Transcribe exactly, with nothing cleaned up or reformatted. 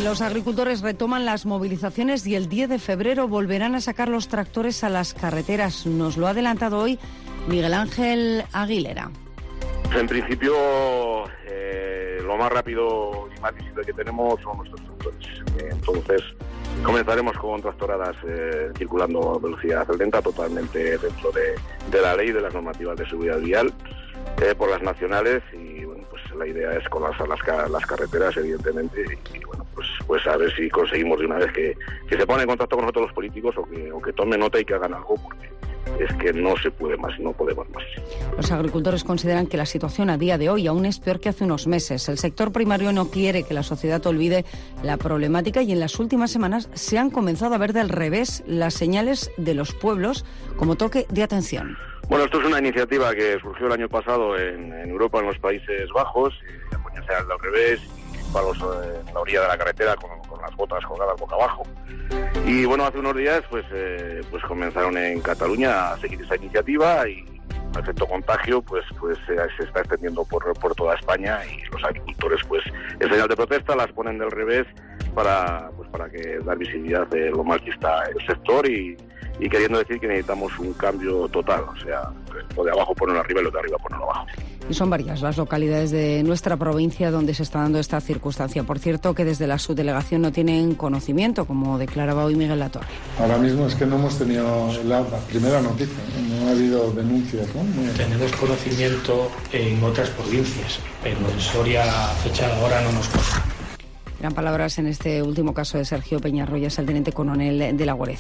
Los agricultores retoman las movilizaciones y el diez de febrero volverán a sacar los tractores a las carreteras. Nos lo ha adelantado hoy Miguel Ángel Aguilera. En principio, eh, lo más rápido y más visible que tenemos son nuestros tractores. Entonces, comenzaremos con tractoradas eh, circulando a velocidad lenta, totalmente dentro de, de la ley, de las normativas de seguridad vial, eh, por las nacionales, y bueno, pues la idea es colapsar las, las carreteras, evidentemente, y, y bueno, pues, pues a ver si conseguimos de una vez que, que se pongan en contacto con nosotros los políticos, o que, o que tomen nota y que hagan algo, porque es que no se puede más, no podemos más. Los agricultores consideran que la situación a día de hoy aún es peor que hace unos meses. El sector primario no quiere que la sociedad olvide la problemática, y en las últimas semanas se han comenzado a ver del revés las señales de los pueblos como toque de atención. Bueno, esto es una iniciativa que surgió el año pasado en, en Europa, en los Países Bajos, y ponerse al revés, y palos en la orilla de la carretera con, con las botas colgadas boca abajo. Y bueno, hace unos días pues eh, pues comenzaron en Cataluña a seguir esa iniciativa, y el efecto contagio pues pues se, se está extendiendo por, por toda España, y los agricultores pues en señal de protesta las ponen del revés para pues para que dar visibilidad de lo mal que está el sector, y, y queriendo decir que necesitamos un cambio total, o sea, lo de abajo ponerlo arriba y lo de arriba ponerlo abajo. Y son varias las localidades de nuestra provincia donde se está dando esta circunstancia. Por cierto, que desde la subdelegación no tienen conocimiento, como declaraba hoy Miguel Latorre. Ahora mismo es que no hemos tenido la, la primera noticia, no ha habido denuncias, ¿no? Tenemos conocimiento en otras provincias, pero en Soria, a fecha de ahora, no nos consta. Eran palabras en este último caso de Sergio Peñarroya, el teniente coronel de la Guardia